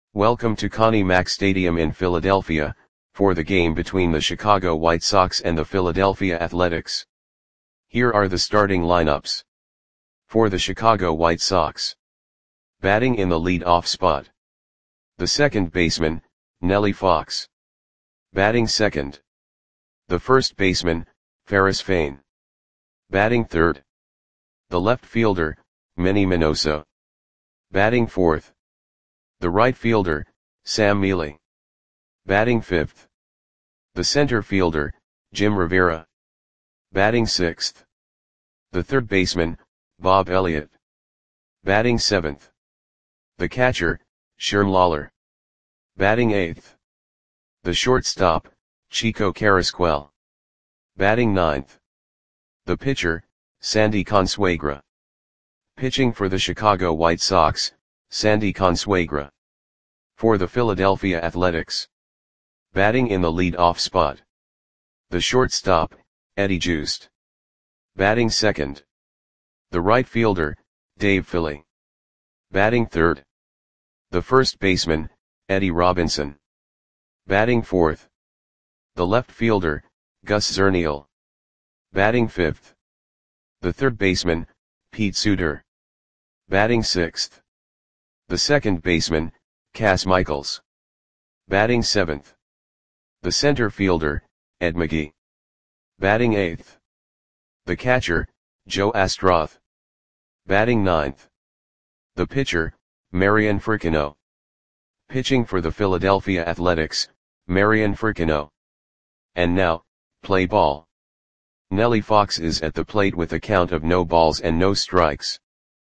Welcome to Connie Mack Stadium in Philadelphia, for the game between the Chicago White Sox and the Philadelphia Athletics. Here are the starting lineups. For the Chicago White Sox. Batting in the lead-off spot. The second baseman, Nellie Fox. Batting second. The first baseman, Ferris Fain. Batting third. The left fielder, Manny Minoso. Batting fourth. The right fielder, Sam Mele. Batting fifth. The center fielder, Jim Rivera. Batting sixth. The third baseman, Bob Elliott. Batting seventh. The catcher, Sherm Lollar. Batting eighth. The shortstop, Chico Carrasquel. Batting ninth. The pitcher, Sandy Consuegra. Pitching for the Chicago White Sox, Sandy Consuegra. For the Philadelphia Athletics. Batting in the lead-off spot. The shortstop, Eddie Joost. Batting second. The right fielder, Dave Philly. Batting third. The first baseman, Eddie Robinson. Batting fourth. The left fielder, Gus Zernial. Batting fifth. The third baseman, Pete Suter. Batting sixth. The second baseman, Cass Michaels. Batting seventh. The center fielder, Ed McGee. Batting eighth. The catcher, Joe Astroth. Batting ninth. The pitcher, Marian Fricino. Pitching for the Philadelphia Athletics, Marian Fricino. And now, play ball. Nellie Fox is at the plate with a count of no balls and no strikes.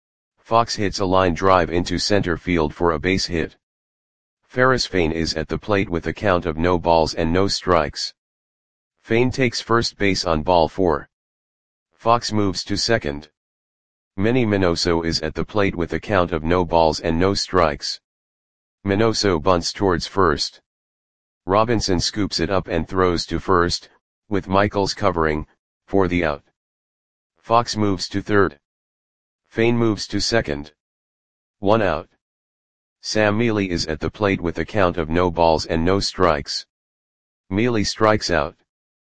Fox hits a line drive into center field for a base hit. Ferris Fain is at the plate with a count of no balls and no strikes. Fain takes first base on ball 4. Fox moves to second. Manny Minoso is at the plate with a count of no balls and no strikes. Minoso bunts towards first. Robinson scoops it up and throws to first, with Michaels covering, for the out. Fox moves to third. Fain moves to second. 1 out. Sam Mele is at the plate with a count of no balls and no strikes. Mele strikes out.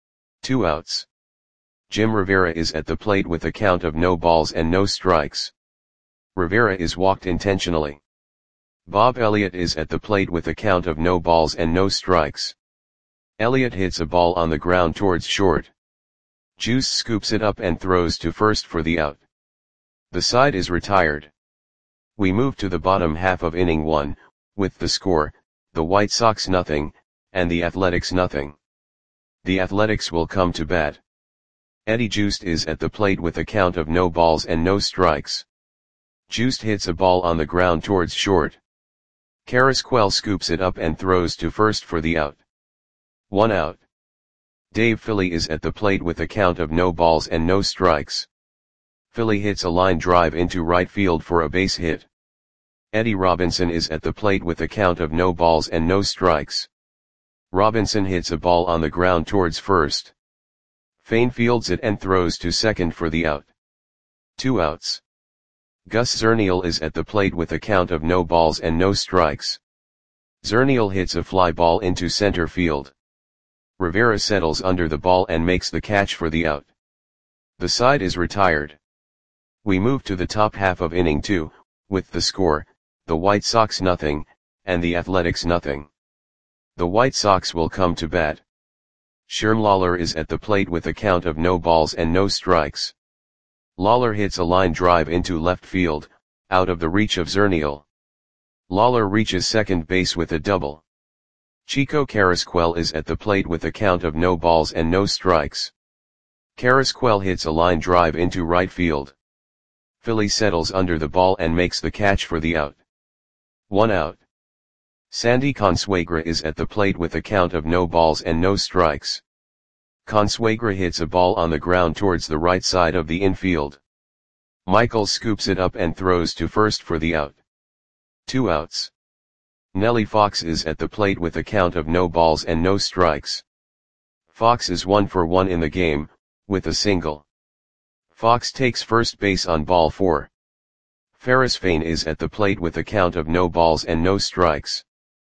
2 outs. Jim Rivera is at the plate with a count of no balls and no strikes. Rivera is walked intentionally. Bob Elliott is at the plate with a count of no balls and no strikes. Elliott hits a ball on the ground towards short. Juice scoops it up and throws to first for the out. The side is retired. We move to the bottom half of inning 1, with the score, the White Sox 0, and the Athletics 0. The Athletics will come to bat. Eddie Joost is at the plate with a count of no balls and no strikes. Joost hits a ball on the ground towards short. Carrasquel scoops it up and throws to first for the out. 1 out. Dave Philly is at the plate with a count of no balls and no strikes. Philly hits a line drive into right field for a base hit. Eddie Robinson is at the plate with a count of no balls and no strikes. Robinson hits a ball on the ground towards first. Fain fields it and throws to second for the out. 2 outs. Gus Zernial is at the plate with a count of no balls and no strikes. Zernial hits a fly ball into center field. Rivera settles under the ball and makes the catch for the out. The side is retired. We move to the top half of inning 2, with the score, the White Sox 0, and the Athletics 0. The White Sox will come to bat. Sherm Lollar is at the plate with a count of no balls and no strikes. Lollar hits a line drive into left field, out of the reach of Zernial. Lollar reaches second base with a double. Chico Carrasquel is at the plate with a count of no balls and no strikes. Carrasquel hits a line drive into right field. Philly settles under the ball and makes the catch for the out. 1 out. Sandy Consuegra is at the plate with a count of no balls and no strikes. Consuegra hits a ball on the ground towards the right side of the infield. Michaels scoops it up and throws to first for the out. 2 outs. Nellie Fox is at the plate with a count of no balls and no strikes. Fox is 1 for 1 in the game, with a single. Fox takes first base on ball 4. Ferris Fain is at the plate with a count of no balls and no strikes.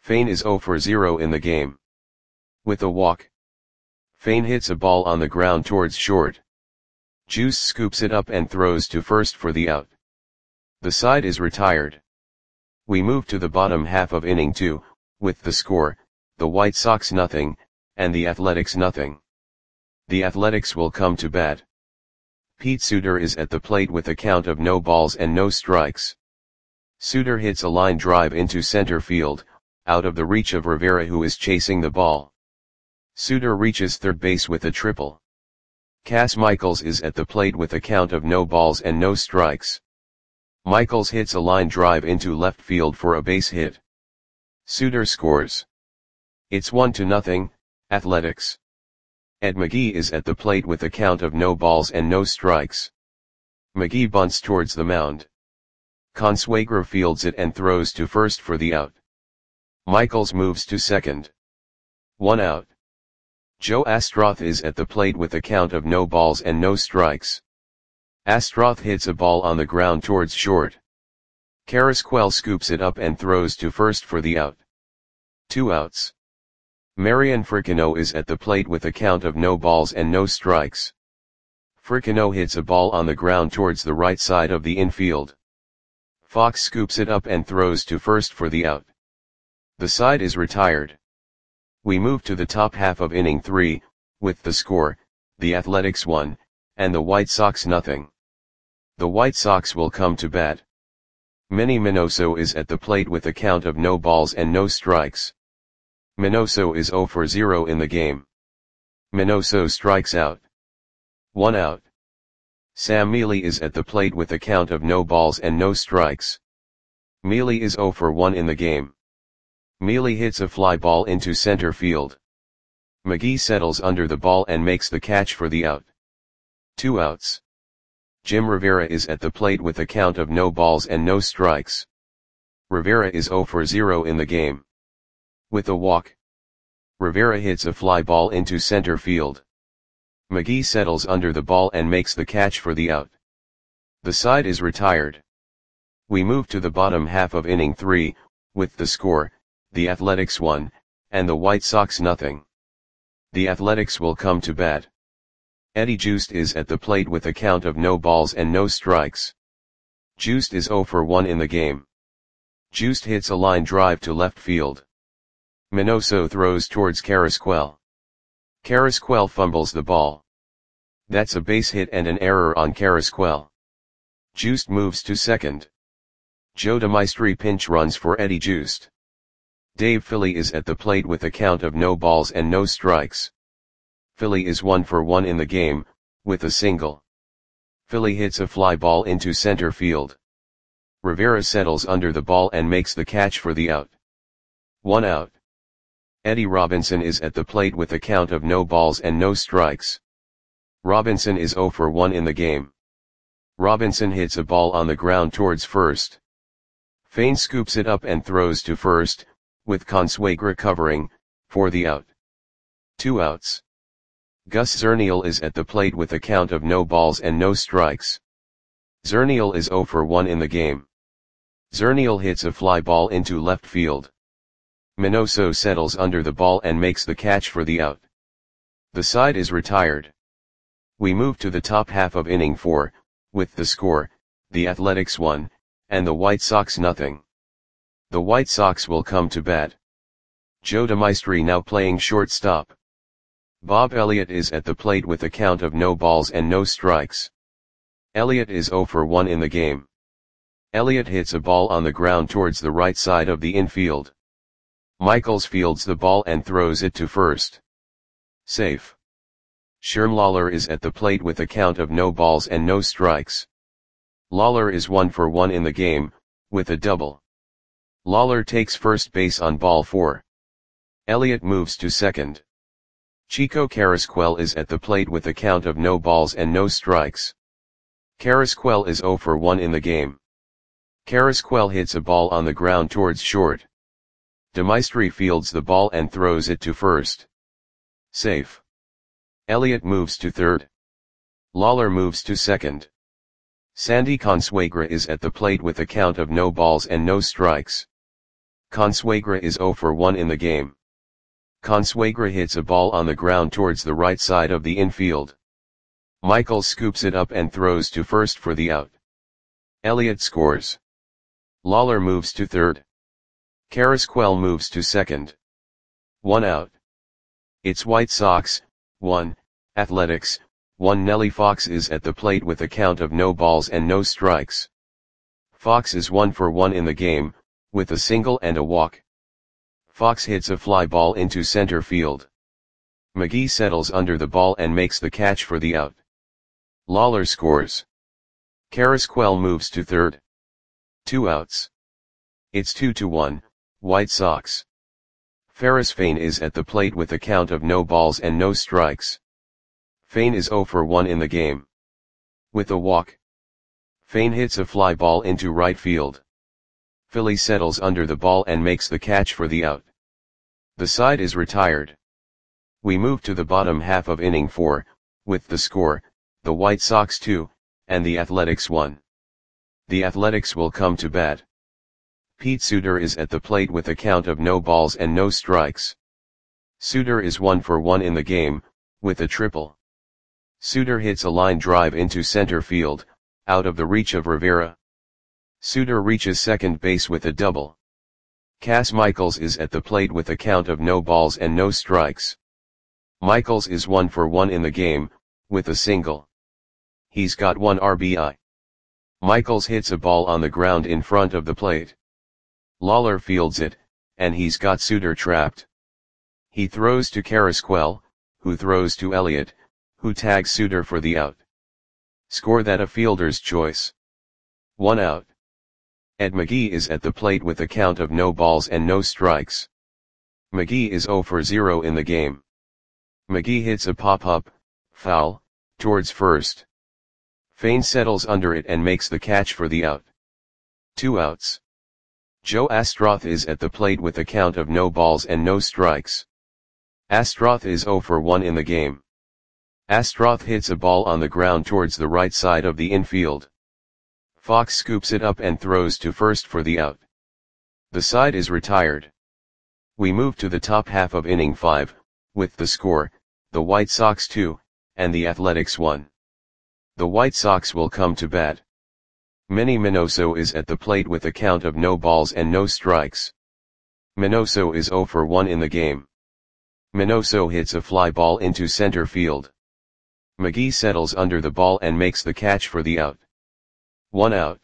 Fane is 0 for 0 in the game. With a walk, Fane hits a ball on the ground towards short. Juice scoops it up and throws to first for the out. The side is retired. We move to the bottom half of inning 2, with the score, the White Sox nothing, and the Athletics nothing. The Athletics will come to bat. Pete Suter is at the plate with a count of no balls and no strikes. Suter hits a line drive into center field, out of the reach of Rivera, who is chasing the ball. Suter reaches third base with a triple. Cas Michaels is at the plate with a count of no balls and no strikes. Michaels hits a line drive into left field for a base hit. Suter scores. It's 1-0, Athletics. Ed McGee is at the plate with a count of no balls and no strikes. McGee bunts towards the mound. Consuegra fields it and throws to first for the out. Michaels moves to second. 1 out. Joe Astroth is at the plate with a count of no balls and no strikes. Astroth hits a ball on the ground towards short. Carrasquel scoops it up and throws to first for the out. 2 outs. Marian Fricino is at the plate with a count of no balls and no strikes. Fricino hits a ball on the ground towards the right side of the infield. Fox scoops it up and throws to first for the out. The side is retired. We move to the top half of inning 3, with the score, the Athletics 1, and the White Sox nothing. The White Sox will come to bat. Manny Minoso is at the plate with a count of no balls and no strikes. Minoso is 0 for 0 in the game. Minoso strikes out. 1 out. Sam Mealy is at the plate with a count of no balls and no strikes. Mealy is 0 for 1 in the game. Mealy hits a fly ball into center field. McGee settles under the ball and makes the catch for the out. 2 outs. Jim Rivera is at the plate with a count of no balls and no strikes. Rivera is 0 for 0 in the game. With a walk, Rivera hits a fly ball into center field. McGee settles under the ball and makes the catch for the out. The side is retired. We move to the bottom half of inning 3, with the score, the Athletics 1, and the White Sox nothing. The Athletics will come to bat. Eddie Joost is at the plate with a count of no balls and no strikes. Joost is 0 for 1 in the game. Joost hits a line drive to left field. Minoso throws towards Carrasquel. Carrasquel fumbles the ball. That's a base hit and an error on Carrasquel. Joost moves to second. Joe DeMaestri pinch runs for Eddie Joost. Dave Philly is at the plate with a count of no balls and no strikes. Philly is 1 for 1 in the game, with a single. Philly hits a fly ball into center field. Rivera settles under the ball and makes the catch for the out. 1 out. Eddie Robinson is at the plate with a count of no balls and no strikes. Robinson is 0 for 1 in the game. Robinson hits a ball on the ground towards first. Fane scoops it up and throws to first, with Consuegra covering, for the out. 2 outs. Gus Zernial is at the plate with a count of no balls and no strikes. Zernial is 0 for 1 in the game. Zernial hits a fly ball into left field. Minoso settles under the ball and makes the catch for the out. The side is retired. We move to the top half of inning 4, with the score, the Athletics 1, and the White Sox nothing. The White Sox will come to bat. Joe DeMaestri now playing shortstop. Bob Elliott is at the plate with a count of no balls and no strikes. Elliott is 0 for 1 in the game. Elliott hits a ball on the ground towards the right side of the infield. Michaels fields the ball and throws it to first. Safe. Sherm Lawler is at the plate with a count of no balls and no strikes. Lawler is 1 for 1 in the game, with a double. Lawler takes first base on ball 4. Elliott moves to second. Chico Carrasquel is at the plate with a count of no balls and no strikes. Carrasquel is 0 for 1 in the game. Carrasquel hits a ball on the ground towards short. DeMaestri fields the ball and throws it to first. Safe. Elliott moves to third. Lawler moves to second. Sandy Consuegra is at the plate with a count of no balls and no strikes. Consuegra is 0 for 1 in the game. Consuegra hits a ball on the ground towards the right side of the infield. Michaels scoops it up and throws to first for the out. Elliott scores. Lawler moves to third. Carrasquel moves to second. 1 out. It's White Sox, 1, Athletics, 1. Nelly Fox is at the plate with a count of no balls and no strikes. Fox is 1 for 1 in the game, with a single and a walk. Fox hits a fly ball into center field. McGee settles under the ball and makes the catch for the out. Lawler scores. Carrasquel moves to third. 2 outs. It's 2-1, White Sox. Ferris Fain is at the plate with a count of no balls and no strikes. Fain is 0 for 1 in the game. With a walk. Fain hits a fly ball into right field. Philly settles under the ball and makes the catch for the out. The side is retired. We move to the bottom half of inning 4, with the score, the White Sox 2, and the Athletics 1. The Athletics will come to bat. Pete Suter is at the plate with a count of no balls and no strikes. Suter is 1 for 1 in the game, with a triple. Suter hits a line drive into center field, out of the reach of Rivera. Suter reaches second base with a double. Cas Michaels is at the plate with a count of no balls and no strikes. Michaels is 1 for 1 in the game, with a single. He's got 1 RBI. Michaels hits a ball on the ground in front of the plate. Lawler fields it, and he's got Suter trapped. He throws to Carrasquel, who throws to Elliott, who tags Suter for the out. Score that a fielder's choice. 1 out. Ed McGee is at the plate with a count of no balls and no strikes. McGee is 0 for 0 in the game. McGee hits a pop-up, foul, towards first. Fain settles under it and makes the catch for the out. 2 outs. Joe Astroth is at the plate with a count of no balls and no strikes. Astroth is 0 for 1 in the game. Astroth hits a ball on the ground towards the right side of the infield. Fox scoops it up and throws to first for the out. The side is retired. We move to the top half of inning 5, with the score, the White Sox 2, and the Athletics 1. The White Sox will come to bat. Manny Minoso is at the plate with a count of no balls and no strikes. Minoso is 0 for 1 in the game. Minoso hits a fly ball into center field. McGee settles under the ball and makes the catch for the out. 1 out.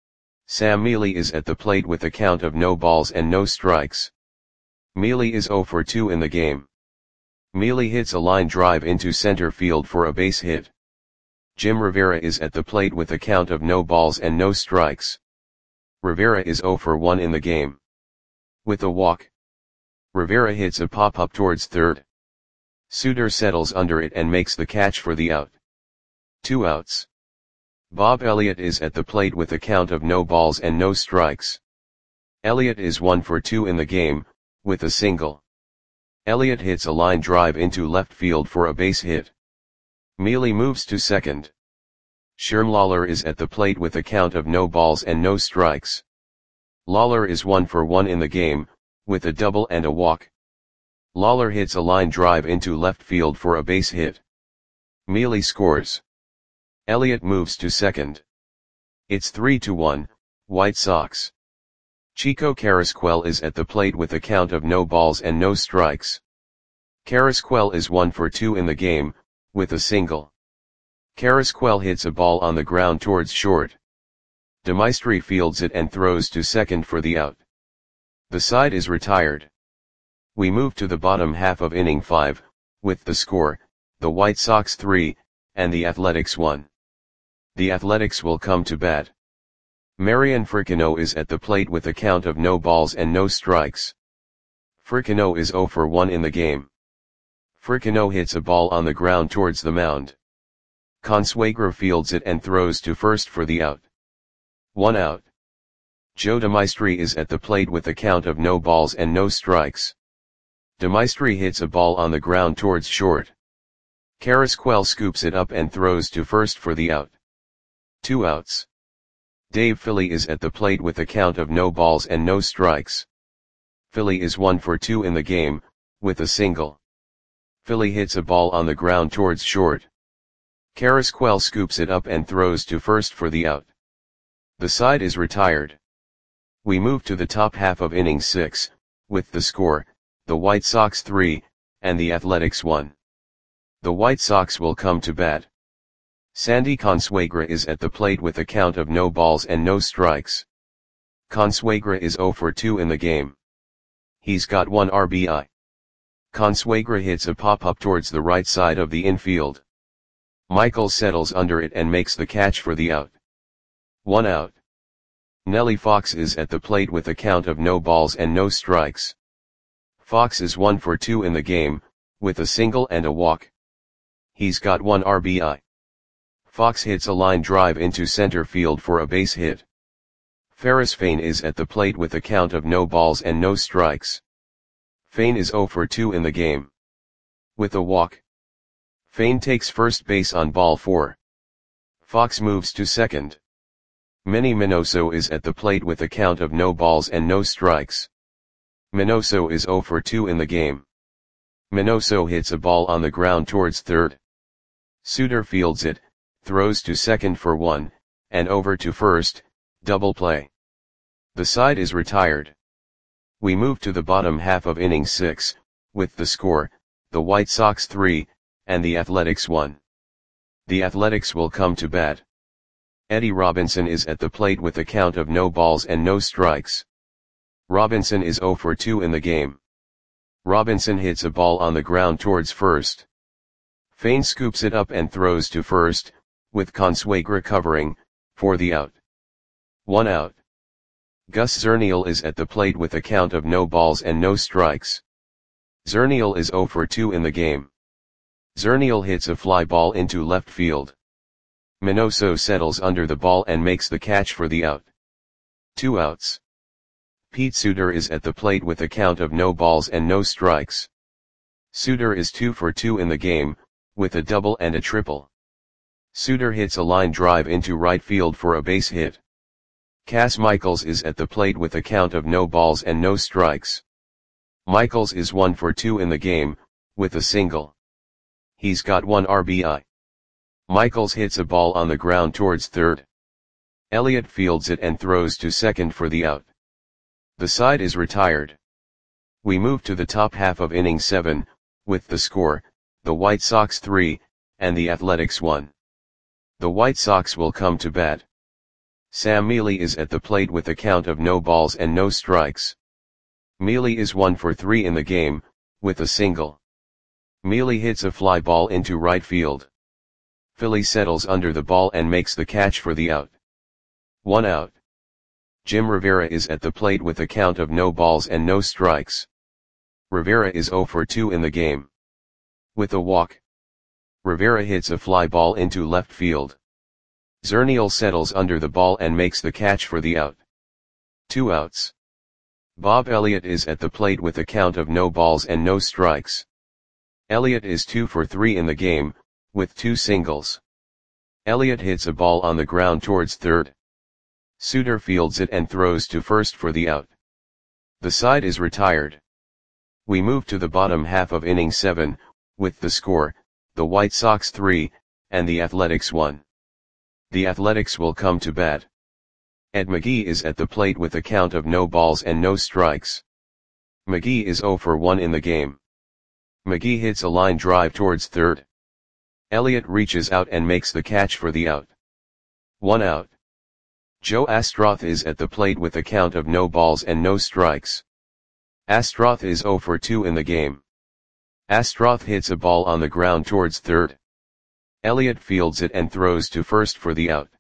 Sam Mealy is at the plate with a count of no balls and no strikes. Mealy is 0 for 2 in the game. Mealy hits a line drive into center field for a base hit. Jim Rivera is at the plate with a count of no balls and no strikes. Rivera is 0 for 1 in the game. With a walk. Rivera hits a pop-up towards third. Suter settles under it and makes the catch for the out. 2 outs. Bob Elliott is at the plate with a count of no balls and no strikes. Elliott is 1 for 2 in the game, with a single. Elliott hits a line drive into left field for a base hit. Mealy moves to second. Sherm Lawler is at the plate with a count of no balls and no strikes. Lawler is 1 for 1 in the game, with a double and a walk. Lawler hits a line drive into left field for a base hit. Mealy scores. Elliott moves to second. It's 3-1, White Sox. Chico Carrasquel is at the plate with a count of no balls and no strikes. Carrasquel is 1 for 2 in the game, with a single. Carrasquel hits a ball on the ground towards short. DeMaestri fields it and throws to second for the out. The side is retired. We move to the bottom half of inning 5, with the score, the White Sox 3, and the Athletics 1. The Athletics will come to bat. Marian Fricino is at the plate with a count of no balls and no strikes. Fricino is 0 for 1 in the game. Fricino hits a ball on the ground towards the mound. Consuegra fields it and throws to first for the out. 1 out. Joe DeMaestri is at the plate with a count of no balls and no strikes. DeMaestri hits a ball on the ground towards short. Carrasquel scoops it up and throws to first for the out. 2 outs. Dave Philly is at the plate with a count of no balls and no strikes. Philly is 1 for 2 in the game, with a single. Philly hits a ball on the ground towards short. Carrasquel scoops it up and throws to first for the out. The side is retired. We move to the top half of inning 6, with the score, the White Sox 3, and the Athletics 1. The White Sox will come to bat. Sandy Consuegra is at the plate with a count of no balls and no strikes. Consuegra is 0 for 2 in the game. He's got 1 RBI. Consuegra hits a pop-up towards the right side of the infield. Michaels settles under it and makes the catch for the out. 1 out. Nellie Fox is at the plate with a count of no balls and no strikes. Fox is 1 for 2 in the game, with a single and a walk. He's got 1 RBI. Fox hits a line drive into center field for a base hit. Ferris Fain is at the plate with a count of no balls and no strikes. Fain is 0 for 2 in the game. With a walk. Fain takes first base on ball 4. Fox moves to second. Manny Minoso is at the plate with a count of no balls and no strikes. Minoso is 0 for 2 in the game. Minoso hits a ball on the ground towards third. Suter fields it, throws to second for 1, and over to first, double play. The side is retired. We move to the bottom half of inning 6, with the score, the White Sox 3, and the Athletics 1. The Athletics will come to bat. Eddie Robinson is at the plate with a count of no balls and no strikes. Robinson is 0 for 2 in the game. Robinson hits a ball on the ground towards first. Fain scoops it up and throws to first, with Consuegra covering, for the out. 1 out. Gus Zernial is at the plate with a count of no balls and no strikes. Zernial is 0 for 2 in the game. Zernial hits a fly ball into left field. Minoso settles under the ball and makes the catch for the out. 2 outs. Pete Suter is at the plate with a count of no balls and no strikes. Suter is 2 for 2 in the game, with a double and a triple. Suter hits a line drive into right field for a base hit. Cas Michaels is at the plate with a count of no balls and no strikes. Michaels is 1 for 2 in the game, with a single. He's got 1 RBI. Michaels hits a ball on the ground towards third. Elliott fields it and throws to second for the out. The side is retired. We move to the top half of inning 7, with the score, the White Sox 3, and the Athletics 1. The White Sox will come to bat. Sam Mealy is at the plate with a count of no balls and no strikes. Mealy is 1 for 3 in the game, with a single. Mealy hits a fly ball into right field. Philly settles under the ball and makes the catch for the out. 1 out. Jim Rivera is at the plate with a count of no balls and no strikes. Rivera is 0 for 2 in the game. With a walk. Rivera hits a fly ball into left field. Zernial settles under the ball and makes the catch for the out. 2 outs. Bob Elliott is at the plate with a count of no balls and no strikes. Elliott is 2 for 3 in the game, with 2 singles. Elliott hits a ball on the ground towards third. Suter fields it and throws to first for the out. The side is retired. We move to the bottom half of inning 7, with the score, the White Sox 3, and the Athletics 1. The Athletics will come to bat. Ed McGee is at the plate with a count of no balls and no strikes. McGee is 0 for 1 in the game. McGee hits a line drive towards third. Elliott reaches out and makes the catch for the out. 1 out. Joe Astroth is at the plate with a count of no balls and no strikes. Astroth is 0 for 2 in the game. Astroth hits a ball on the ground towards third. Elliott fields it and throws to first for the out.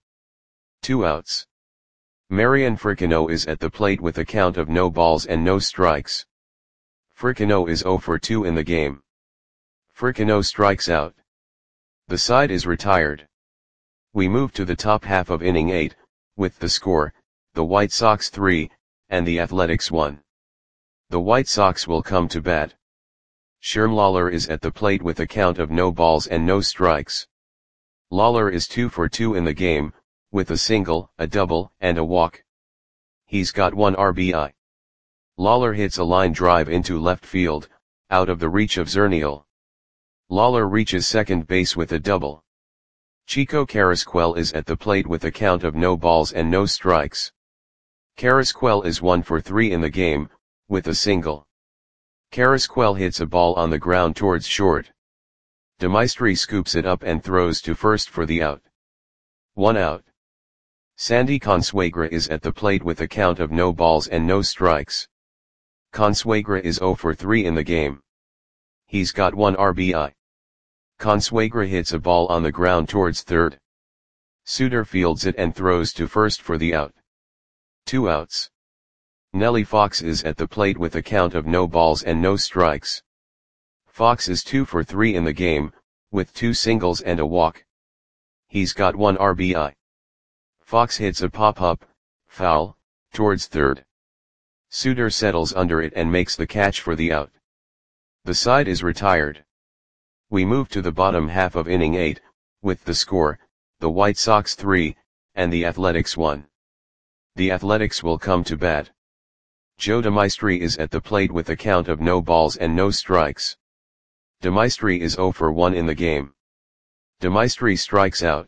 2 outs. Marian Fricino is at the plate with a count of no balls and no strikes. Fricino is 0 for 2 in the game. Fricino strikes out. The side is retired. We move to the top half of inning 8, with the score, the White Sox 3, and the Athletics 1. The White Sox will come to bat. Sherm Lawler is at the plate with a count of no balls and no strikes. Lawler is 2 for 2 in the game, with a single, a double, and a walk. He's got 1 RBI. Lawler hits a line drive into left field, out of the reach of Zernial. Lawler reaches second base with a double. Chico Carrasquel is at the plate with a count of no balls and no strikes. Carrasquel is 1 for 3 in the game, with a single. Carrasquel hits a ball on the ground towards short. De Maestri scoops it up and throws to first for the out. 1 out. Sandy Consuegra is at the plate with a count of no balls and no strikes. Consuegra is 0 for 3 in the game. He's got 1 RBI. Consuegra hits a ball on the ground towards third. Suter fields it and throws to first for the out. 2 outs. Nelly Fox is at the plate with a count of no balls and no strikes. Fox is 2 for 3 in the game, with 2 singles and a walk. He's got 1 RBI. Fox hits a pop-up, foul, towards third. Suter settles under it and makes the catch for the out. The side is retired. We move to the bottom half of inning 8, with the score, the White Sox 3, and the Athletics 1. The Athletics will come to bat. Joe De Maestri is at the plate with a count of no balls and no strikes. De Maestri is 0 for 1 in the game. De Maestri strikes out.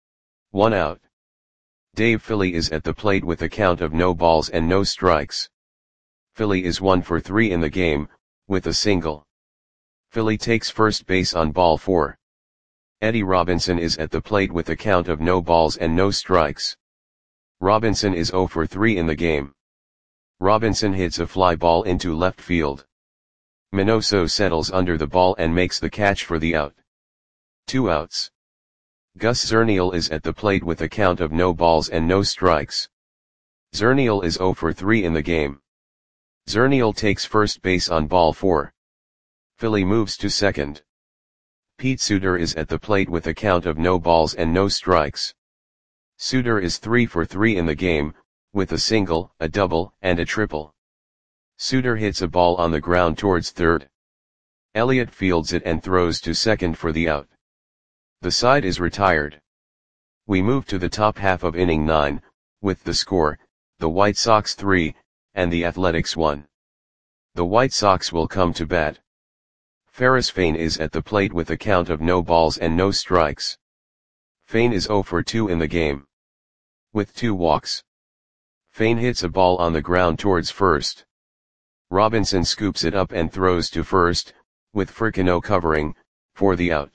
1 out. Dave Philly is at the plate with a count of no balls and no strikes. Philly is 1 for 3 in the game, with a single. Philly takes first base on ball 4. Eddie Robinson is at the plate with a count of no balls and no strikes. Robinson is 0 for 3 in the game. Robinson hits a fly ball into left field. Minoso settles under the ball and makes the catch for the out. 2 outs. Gus Zernial is at the plate with a count of no balls and no strikes. Zernial is 0 for 3 in the game. Zernial takes first base on ball 4. Philly moves to second. Pete Suter is at the plate with a count of no balls and no strikes. Suter is 3 for 3 in the game, with a single, a double, and a triple. Suter hits a ball on the ground towards third. Elliott fields it and throws to second for the out. The side is retired. We move to the top half of inning 9, with the score, the White Sox 3, and the Athletics 1. The White Sox will come to bat. Ferris Fain is at the plate with a count of no balls and no strikes. Fain is 0 for 2 in the game. With 2 walks. Fain hits a ball on the ground towards first. Robinson scoops it up and throws to first, with Furcano covering, for the out.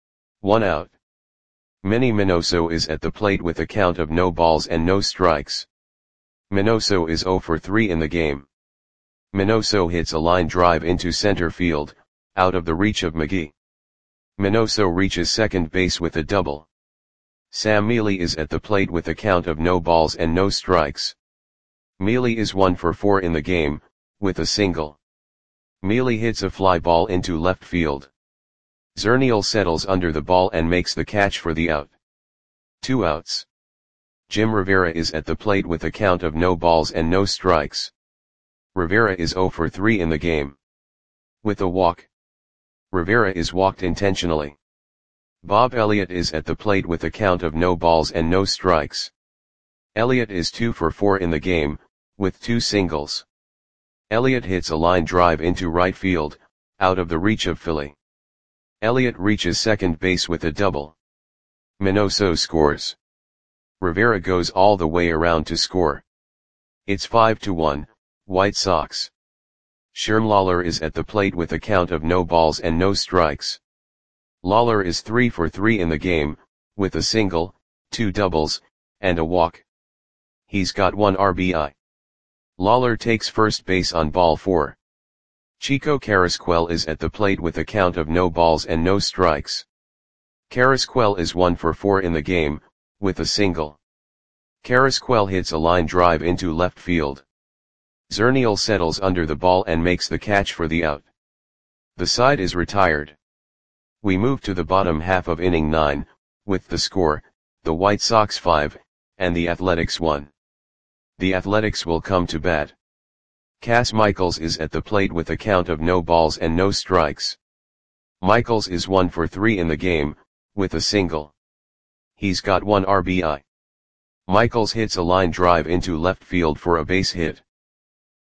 1 out. Manny Minoso is at the plate with a count of no balls and no strikes. Minoso is 0 for 3 in the game. Minoso hits a line drive into center field, out of the reach of McGee. Minoso reaches second base with a double. Sam Mealy is at the plate with a count of no balls and no strikes. Mealy is 1 for 4 in the game, with a single. Mealy hits a fly ball into left field. Zernial settles under the ball and makes the catch for the out. 2 outs. Jim Rivera is at the plate with a count of no balls and no strikes. Rivera is 0 for 3 in the game. With a walk. Rivera is walked intentionally. Bob Elliott is at the plate with a count of no balls and no strikes. Elliott is 2 for 4 in the game, with 2 singles. Elliott hits a line drive into right field, out of the reach of Philly. Elliott reaches second base with a double. Minoso scores. Rivera goes all the way around to score. It's 5-1, White Sox. Sherm Lawler is at the plate with a count of no balls and no strikes. Lawler is 3 for 3 in the game, with a single, 2 doubles, and a walk. He's got 1 RBI. Lawler takes first base on ball 4. Chico Carrasquel is at the plate with a count of no balls and no strikes. Carrasquel is 1 for 4 in the game, with a single. Carrasquel hits a line drive into left field. Zernial settles under the ball and makes the catch for the out. The side is retired. We move to the bottom half of inning 9, with the score, the White Sox 5, and the Athletics 1. The Athletics will come to bat. Cass Michaels is at the plate with a count of no balls and no strikes. Michaels is 1 for 3 in the game, with a single. He's got 1 RBI. Michaels hits a line drive into left field for a base hit.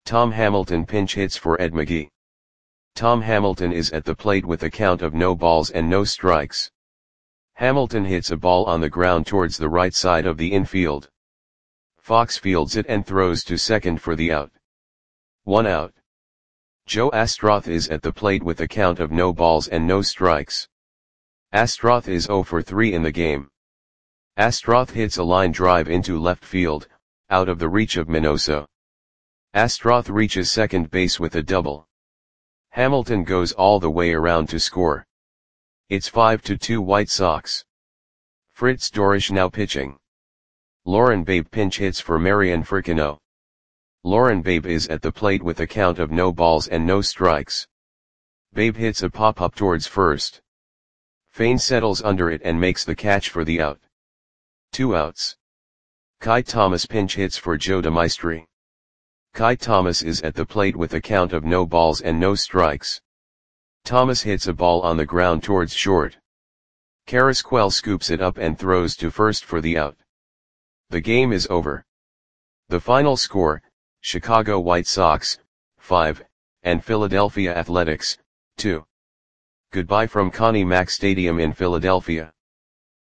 Tom Hamilton pinch hits for Ed McGee. Tom Hamilton is at the plate with a count of no balls and no strikes. Hamilton hits a ball on the ground towards the right side of the infield. Fox fields it and throws to second for the out. 1 out. Joe Astroth is at the plate with a count of no balls and no strikes. Astroth is 0 for 3 in the game. Astroth hits a line drive into left field, out of the reach of Minoso. Astroth reaches second base with a double. Hamilton goes all the way around to score. It's 5-2 White Sox. Fritz Dorisch now pitching. Lauren Babe pinch hits for Marian Fricino. Lauren Babe is at the plate with a count of no balls and no strikes. Babe hits a pop-up towards first. Fain settles under it and makes the catch for the out. 2 outs. Kai Thomas pinch hits for Joe DeMaestri. Kai Thomas is at the plate with a count of no balls and no strikes. Thomas hits a ball on the ground towards short. Carrasquel scoops it up and throws to first for the out. The game is over. The final score, Chicago White Sox, 5, and Philadelphia Athletics, 2. Goodbye from Connie Mack Stadium in Philadelphia.